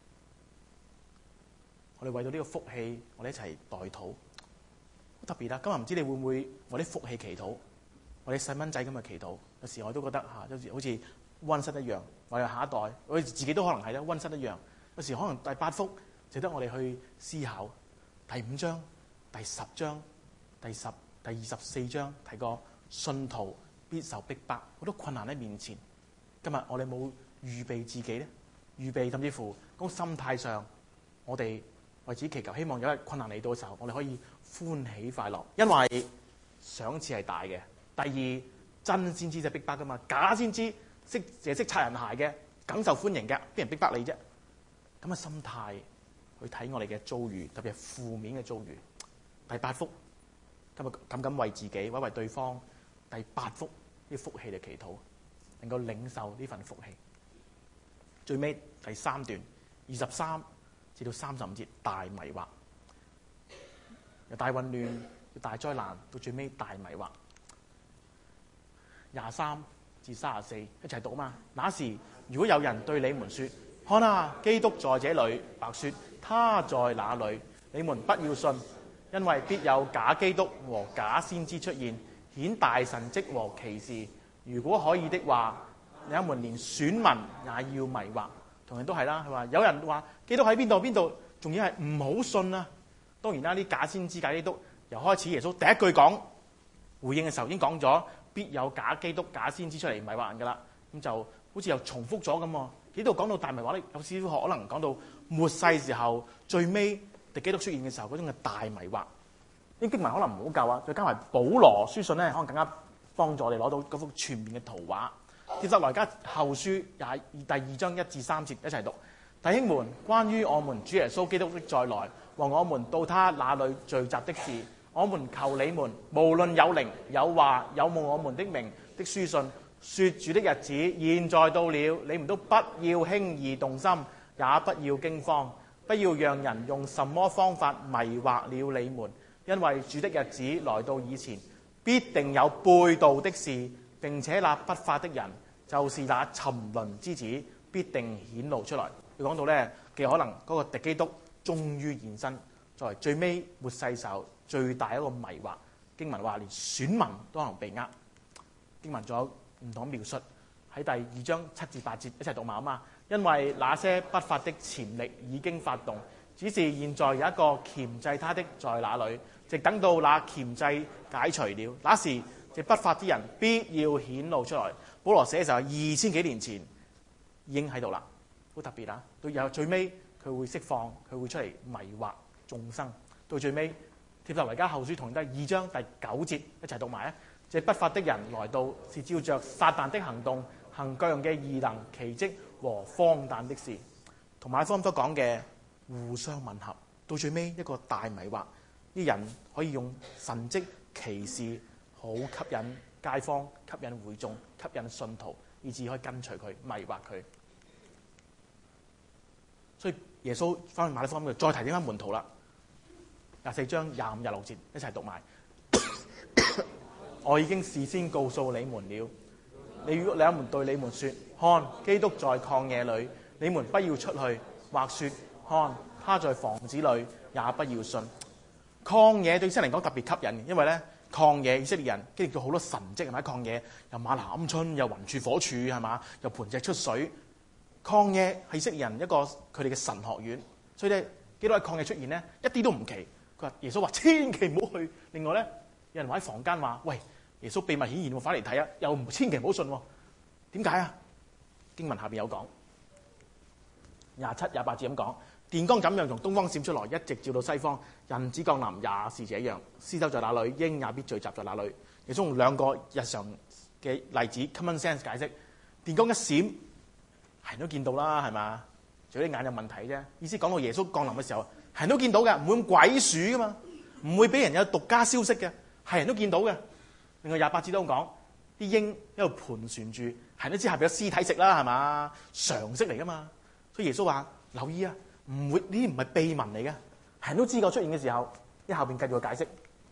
我哋為到呢個福氣，我哋一齊代禱。好特別啦！今日唔知你會唔會為啲福氣祈禱，為啲細蚊仔咁嘅祈禱。有時我都覺得有時好似溫室一樣，我哋下一代，我哋自己都可能係啦，溫室一樣。有時可能第8福值得我哋去思考。第5章、第10章、第24章提過信徒必受逼迫，好多困難喺面前。今日我哋冇預備自己咧，預備甚至乎嗰心態上，我哋為此祈求，希望有一日困難嚟到嘅時候，我哋可以歡喜快樂，因為賞賜係大嘅。第二，真先知就逼迫噶嘛，假先知識擦人鞋嘅，梗受歡迎嘅，邊人逼迫你啫？咁嘅心態去睇我哋嘅遭遇，特別係負面嘅遭遇。第8福，今日敢為自己或者為對方，第8福呢福氣嚟祈禱，能夠領受呢份福氣。最尾第3段23至到35節，大迷惑，由大混亂到大災難，到最尾大迷惑。23至34一齊讀啊嘛！那時如果有人對你們說：看啊，基督在這裡，白說他在哪裡？你們不要信，因為必有假基督和假先知出現，顯大神蹟和奇事。如果可以的話，你們連選民也要迷惑。 同樣都係啦。佢話有人話基督喺邊度邊度，仲要係唔好信啊。當然啦，啲假先知假基督由開始耶穌第一句講回應嘅時候已經講咗，必有假基督假先知出嚟迷惑人噶啦。咁就好似又重複咗咁喎。呢度講到大迷惑咧，有少少可能講到末世時候最尾敵基督出現嘅時候嗰種嘅大迷惑。啲經文可能唔好夠啊，再加埋保羅書信咧，可能更加幫助我哋攞到嗰幅全面嘅圖畫。帖撒羅尼迦後書第2章1至3節一齊讀。弟兄們，關於我們主耶穌基督的再來和我們到他那裏聚集的事，我們求你們無論有靈有話有冒我們的名的書信，說主的日子現在到了，你們都不要輕易動心，也不要驚慌，不要讓人用什麼方法迷惑了你們，因為主的日子來到以前，必定有背道的事，並且那不法的人，就是那沉淪之子，必定顯露出來。佢講到呢，嘅可能嗰個敵基督終於現身，作為最尾末世時候最大一個迷惑。經文話連選民都可能被呃。經文仲有唔同描述，喺第2章7至8節一齊讀埋啊嘛。因為那些不法的潛力已經發動，只是現在有一個鉗制他的在那裏，直等到那鉗制解除了，那時這不法之人必要顯露出來。保羅寫嘅時候2000幾年前已經喺度啦，好特別啊！到有最尾佢會釋放，佢會出嚟迷惑眾生。到最尾帖撒羅尼迦後書同樣都係2章第9節一齊讀埋啊！這不法的人來到，是照着撒旦的行動，行各樣嘅異能、奇蹟和荒誕的事，同馬可福音所講嘅互相吻合。到最尾一個大迷惑，啲人可以用神蹟奇事好吸引街坊、吸引會眾、吸引信徒，以至可以跟隨佢、迷惑佢。所以耶穌翻去馬可福音度再提點翻門徒啦。24章25、26節一齊讀埋。我已經事先告訴你們了。如果你們對你們說，看基督在曠野裏，你們不要出去；或說，看他在房子裏，也不要信。曠野對以色列嚟講特別吸引，因為咧曠野以色列人經歷咗好多神蹟，係咪？曠野又馬拿鵪鶉，又雲柱火柱，係嘛？又磐石出水。曠野係以色列人一個佢哋嘅神學院，所以咧基督喺曠野出現咧一啲都唔奇。佢話耶穌話千祈唔好去。另外咧有人話喺房間話，喂，耶穌秘密顯現，快嚟睇啊！又千祈唔好信喎。點解啊？經文下邊有講27、28節咁講。電光怎樣從東方閃出來，一直照到西方，人子降臨也是這樣。屍首在哪裏，鷹也必聚集在哪裏。耶穌用兩個日常嘅例子 common sense 解釋。電光一閃，係人都見到啦，係嘛？除咗啲眼有問題啫。意思講到耶穌降臨嘅時候，係人都見到嘅，唔會咁鬼鼠噶嘛，唔會俾人有獨家消息嘅，係人都見到嘅。另外28節都講，啲鷹一路盤旋住，係人都知下邊有屍體食啦，係嘛？常識嚟噶嘛。所以耶穌話留意啊，唔會呢啲唔係秘聞嚟嘅，係人都知個出現嘅時候。一後邊繼續解釋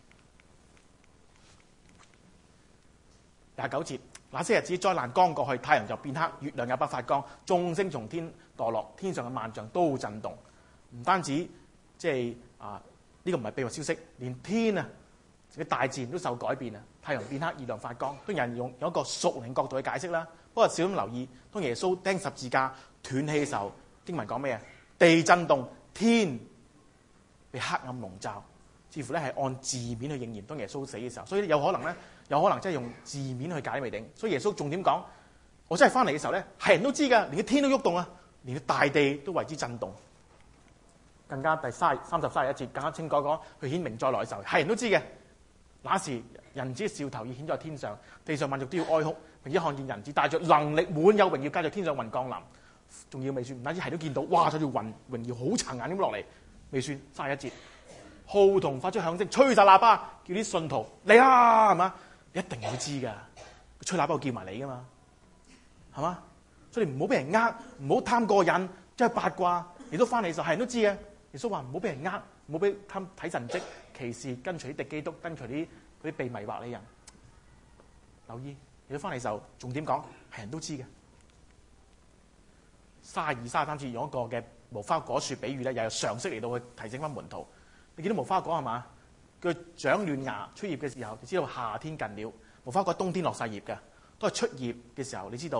29節。那些日子災難剛過去，太陽就變黑，月亮也不發光，眾星從天墮落，天上嘅萬象都震動。唔單止即係呢個唔係秘密消息，連天啊嘅大自然都受改變啊！太陽變黑，月亮發光，都有人用一個屬靈角度去解釋啦。不過小心留意，當耶穌釘十字架斷氣嘅時候，經文講咩啊？地震動，天被黑暗籠罩，似乎咧係按字面去應驗。當耶穌死嘅時候，所以有可能即係用字面去解未定。所以耶穌重點講，我真係翻嚟嘅時候咧，係人都知㗎，連個天都喐動啊，連個大地都為之震動。更加第30、31節更加清楚講，佢顯明再來嘅時候，係人都知嘅。那時人子嘅兆頭已顯在天上，地上萬族都要哀哭，並且看見人子帶着能力滿有榮耀，駕著天上雲降臨。仲要未算，唔單止係都見到，哇！睇住雲榮耀好殘眼咁落嚟，未算31節，號筒發出響聲，吹晒喇叭，叫啲信徒嚟啦，係嘛？你一定會知㗎，佢吹喇叭會叫埋你㗎嘛，係嘛？所以唔好俾人呃，唔好貪過癮，即係八卦。你都翻嚟嘅時候，係人都知嘅。耶穌話唔好俾人呃，唔好俾貪睇神蹟奇事，跟隨啲敵基督，跟隨啲嗰啲被迷惑嘅人。留意，你都翻嚟嘅時候，重點講係人都知嘅。32、33節用一個嘅無花果樹比喻咧，又有常識嚟到去提醒翻門徒。你見到無花果係嘛？佢長嫩芽出葉嘅時候，就知道夏天近了。無花果冬天落晒葉嘅，都係出葉嘅時候，你知道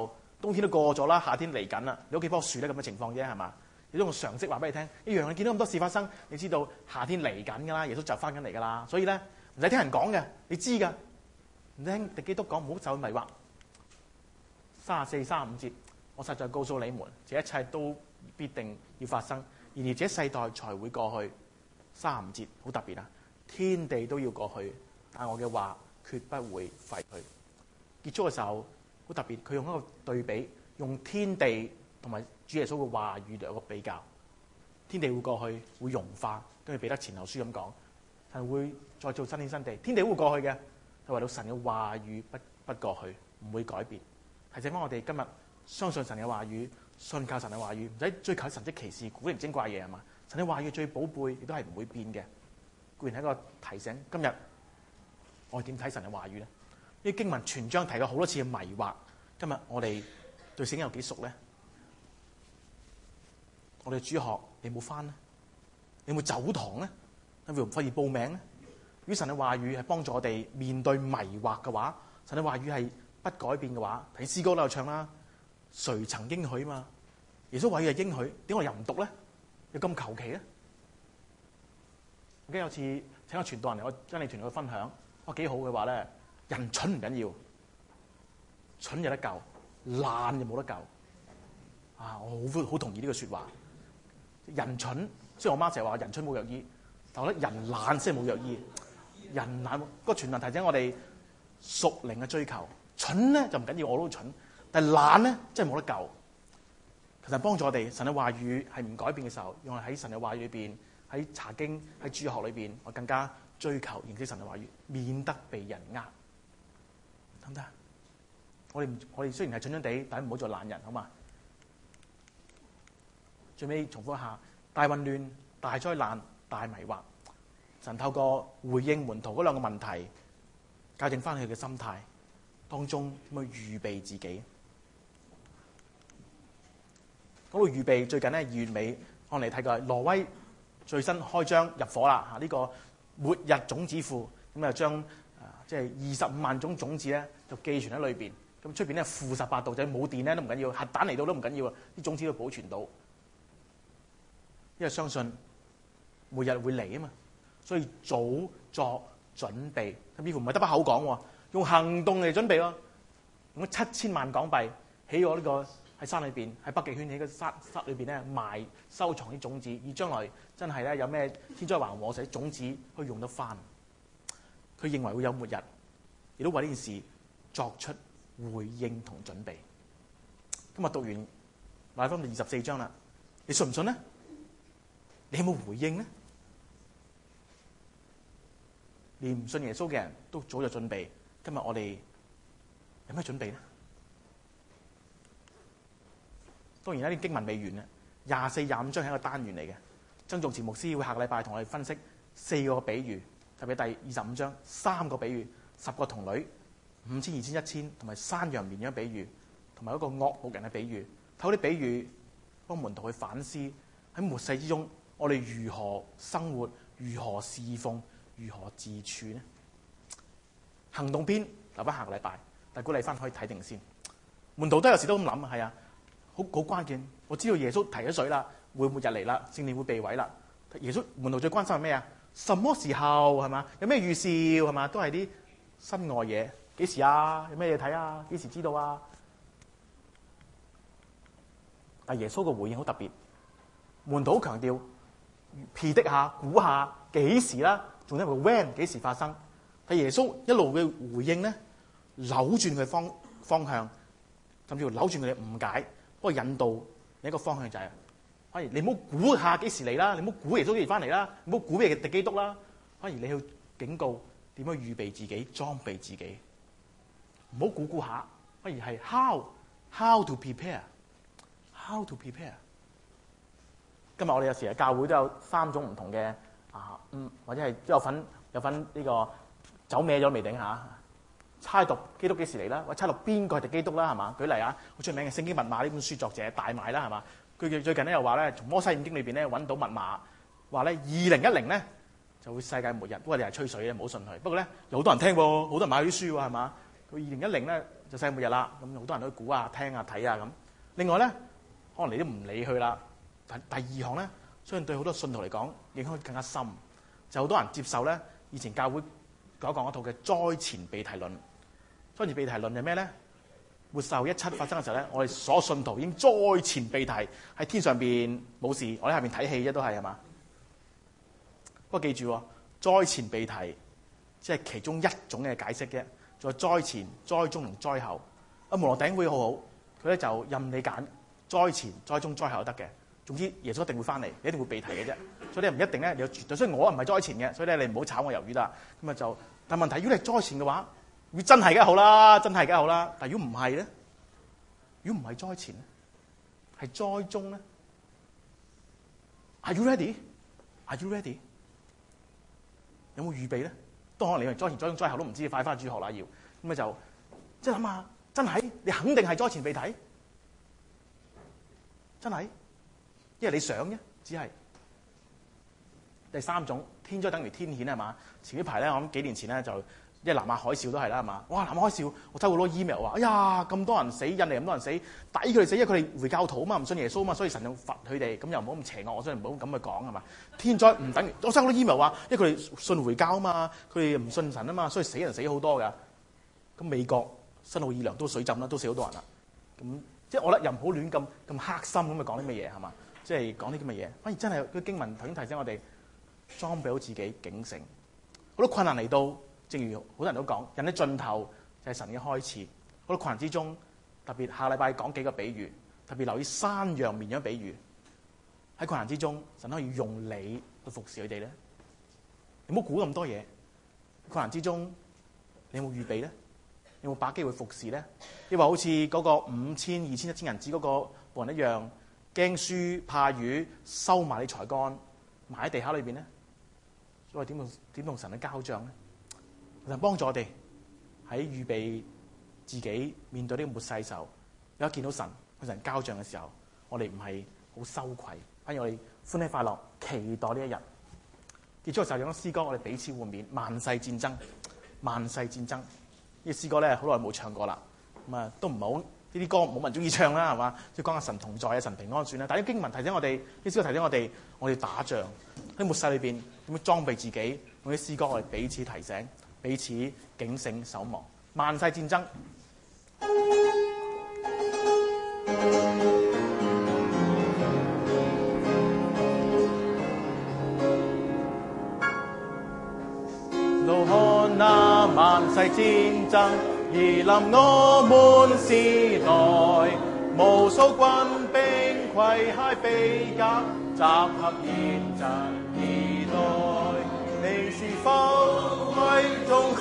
冬天都過咗啦，夏天嚟緊啦。你屋企棵樹咧咁嘅情況啫，係嘛？你都用常識話俾你聽，一樣你見到咁多事發生，你知道夏天嚟緊㗎啦，耶穌就翻緊嚟㗎啦。所以咧唔使聽人講嘅，你知㗎。唔聽敵基督講，唔好受迷惑。34、35節，我實在告訴你們，這一切都必定要發生，然而這世代才會過去。35節好特別啊！天地都要過去，但我嘅話決不會廢去。結束嘅時候好特別，佢用一個對比，用天地同埋主耶穌嘅話語嚟一個比較。天地會過去，會融化，跟住彼得前後書咁講，係會再做新天新地。天地會過去嘅，係為到神嘅話語不過去，唔會改變。提醒翻我哋今日相信神嘅話語，信靠神嘅話語，唔使追求神蹟奇事、古靈精怪嘢係嘛？神嘅話語最寶貝，亦都係唔會變嘅。固然係一個提醒。今日我哋點睇神嘅話語咧？呢啲經文全章提過好多次嘅迷惑。今日我哋對聖經有幾熟咧？我哋主學你有冇翻咧？你有冇走堂咧？你會唔可以報名咧？如果神嘅話語係幫助我哋面對迷惑嘅話，神嘅話語係不改變嘅話，睇詩歌都有唱啦。誰曾應許嘛？耶穌話語係應許，點解我又唔讀咧？又咁求其咧？我記得有次請個傳道人嚟我真理團去分享，我幾好嘅話咧，人蠢唔緊要，蠢有得救，懶就冇得救。啊，我好同意呢個説話。人蠢，雖然我媽成日話人蠢冇藥醫，但我覺得人懶先係冇藥醫。人懶，個傳道提醒我哋屬靈嘅追求。蠢咧就唔緊要，我都蠢，但係懶咧真係冇得救。其實幫助我哋神嘅話語係唔改變嘅時候，用嚟喺神嘅話語裏邊，喺查經、喺主學裏邊，我更加追求認識神嘅話語，免得被人呃，得唔得？我哋雖然係蠢蠢地，但係唔好做懶人，好嘛？最尾重複一下：大混亂、大災難、大迷惑。神透過回應門徒嗰兩個問題，校正翻佢嘅心態，當中點去預備自己。講到預備，最近咧2月尾，我哋睇過挪威最新開張入伙啦嚇，呢個末日種子庫咁啊，將即係25萬種種子咧就寄存喺裏邊。咁出邊咧-18度，就冇電咧都唔緊要，核彈嚟到都唔緊要啊！啲種子都保存到，因為相信末日會嚟啊嘛，所以早作準備。咁呢個唔係得把口講喎，用行動嚟準備喎。用咗7000萬港幣起我呢個。喺山裏邊，喺北極圈起個室裏邊咧埋收藏啲種子，而將來真係咧有咩天災橫禍，使種子可以用得翻。佢認為會有末日，亦都為呢件事作出回應同準備。今日讀完馬太福音24章啦，你信唔信呢？你有冇回應呢？連唔信耶穌嘅人都早就準備，今日我哋有咩準備呢？當然啦，啲經文未完啊，24、25章係一個單元嚟嘅。曾仲慈牧師會下個禮拜同我哋分析4個比喻，特別第25章3個比喻，10個童女、5000、2000、1000，同埋山羊綿羊比喻，同埋一個惡牧人嘅比喻。透過啲比喻幫門徒去反思喺末世之中，我哋如何生活、如何侍奉、如何自處呢？行動篇留翻下個禮拜，但鼓勵翻可以睇定先。門徒都有時都咁諗，係啊。好關鍵，我知道耶穌提咗水啦，會末日嚟啦，聖殿會被毀啦。耶穌門徒最關心係咩啊？什麼時候係嘛？有咩預兆係嘛？都係啲身外嘢。幾時啊？有咩嘢睇啊？幾時知道啊？但耶穌嘅回應好特別，門徒好強調 predict 下、估下幾時啦，仲有一個 when 幾時發生。但耶穌一路嘅回應咧，扭轉佢方向，甚至乎扭轉佢嘅誤解。不過引導另一個方向就係，反而你唔好估下幾時嚟啦，你唔好估耶穌幾時翻嚟啦，唔好估咩敵基督啦，反而你要警告點樣預備自己、裝備自己，唔好估下，反而係 how to prepare。今日我哋有時喺教會都有3種唔同嘅或者係都有份呢個走歪咗未定嚇。猜讀基督幾時嚟啦？或者猜讀邊個係敵基督啦？係嘛？舉例啊，好出名嘅《聖經密碼》呢本書作者大賣啦，係嘛？佢最近咧又話咧，從摩西五經裏邊咧揾到密碼，話咧2010咧就會世界末日。不過你係吹水嘅，唔好信佢。不過咧有好多人聽喎，好多人買佢啲書喎，係嘛？佢2010咧就世末日啦。咁好多人都估啊、聽啊、睇啊咁。另外咧，可能你都唔理佢啦。第二項咧，相信對好多信徒嚟講影響更加深，就好多人接受咧以前教會講一套嘅災前被提論。災前被提論係咩咧？末世後17發生嘅時候咧，我哋所有信徒已經災前被提喺天上邊冇事，我喺下邊睇戲啫，都係嘛？不過記住，災前被提即係其中一種嘅解釋啫。仲有災前、災中同災後。啊，無論頂會好好，佢咧就任你揀災前、災中、災後都得嘅。總之耶穌一定會翻嚟，你一定會被提嘅啫。所以你唔一定咧，你有絕對。所以我唔係災前嘅，所以咧你唔好炒我魷魚啦。咁啊就，但問題如果你係災前嘅話，如果真係梗好啦，真係梗好啦。但如果唔係咧，如果唔係災前咧，係災中咧 ，Are you ready? Are you ready? 有冇預備咧？都可能你係災前、災中、災後都唔知，快翻主學啦要。咁啊就即係諗下，真係你肯定係災前被提，真係，因為你想啫，只係。第三種天災等於天譴係嘛？前幾排咧，我諗幾年前咧就，因為南亞海嘯都係啦係嘛？哇！南亞海嘯，我睇好多 email 話，哎呀咁多人死，印尼咁多人死，抵佢哋死，因為佢哋回教徒啊嘛，唔信耶穌啊嘛，所以神就罰佢哋，咁又唔好咁邪惡，我所以唔好咁去講係嘛？天災唔等於，我收好多 email 話，因為佢哋信回教啊嘛，佢哋唔信神啊嘛，所以死人死好多㗎。咁美國新奧爾良都水浸啦，都死好多人啦。咁即係我覺得又唔好亂咁黑心咁去講啲乜嘢係嘛？即係講啲咁嘅嘢，反而真係啲經文頭先提醒我哋裝備好自己，警醒。好多困難嚟到，正如好多人都講，人嘅盡頭就係神嘅開始。好多困難之中，特別下禮拜講幾個比喻，特別留意山羊、綿羊比喻。喺困難之中，神可以用你去服侍佢哋咧。你唔好估咁多嘢。困難之中，你有冇預備咧？你有冇把機會服侍咧？抑或好似嗰個5000、2000、1000銀子嗰個僕人一樣，驚輸怕魚，收埋你才幹，埋喺地下裏邊咧？所以點同神去交帳咧？神幫助我哋喺預備自己面對呢個末世嘅時候，有一見到神向神交帳嘅時候，我哋唔係好羞愧，反而我哋歡喜快樂，期待呢一日。結束嘅時候有首詩歌，我哋彼此換面，萬世戰爭，萬世戰爭。呢個詩歌咧好耐冇唱過啦，咁啊都唔係好呢啲歌冇人中意唱啦，係嘛？即係講下神同在啊，神平安算啦。但係啲經文提醒我哋，啲詩歌提醒我哋要打仗喺末世裏邊點樣裝備自己，用啲詩歌我哋彼此提醒，彼此警醒守望。萬世戰爭。怒看那萬世戰爭而臨我們時代，無數軍兵攜械備甲，集合嚴陣以待。你是否為眾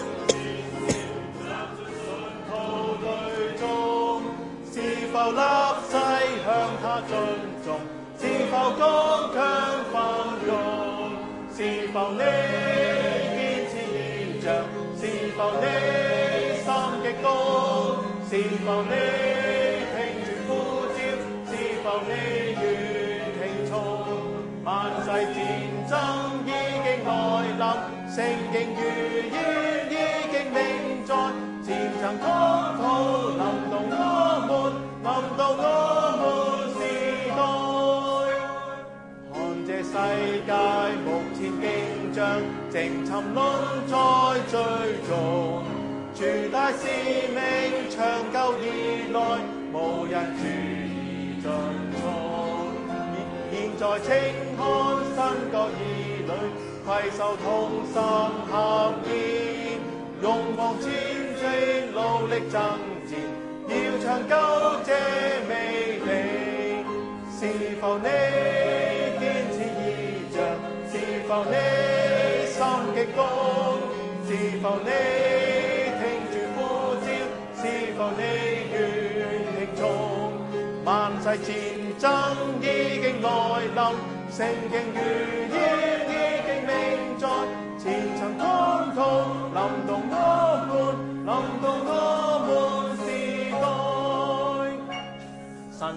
套隊中？是否立誓向他盡忠？是否剛強奮勇？是否你堅持意象？是否你心極高？是否你聽住呼召？是否你願聽從？萬世戰爭已經來臨，聖經預言已經明在，戰爭滔滔臨到我們，臨到我們時代。看這世界目前景象，正沉淪在最終，主大使命長久以來，無人注意盡從。現在請看新國兒女，攜手同心合意，勇往前進，努力爭戰，要長久這美麗。是否你堅持意象？是否你心極高？是否你聽住呼召？是否你願聽從？萬世戰爭已經來臨，聖經預言已經明在，前塵滔滔臨到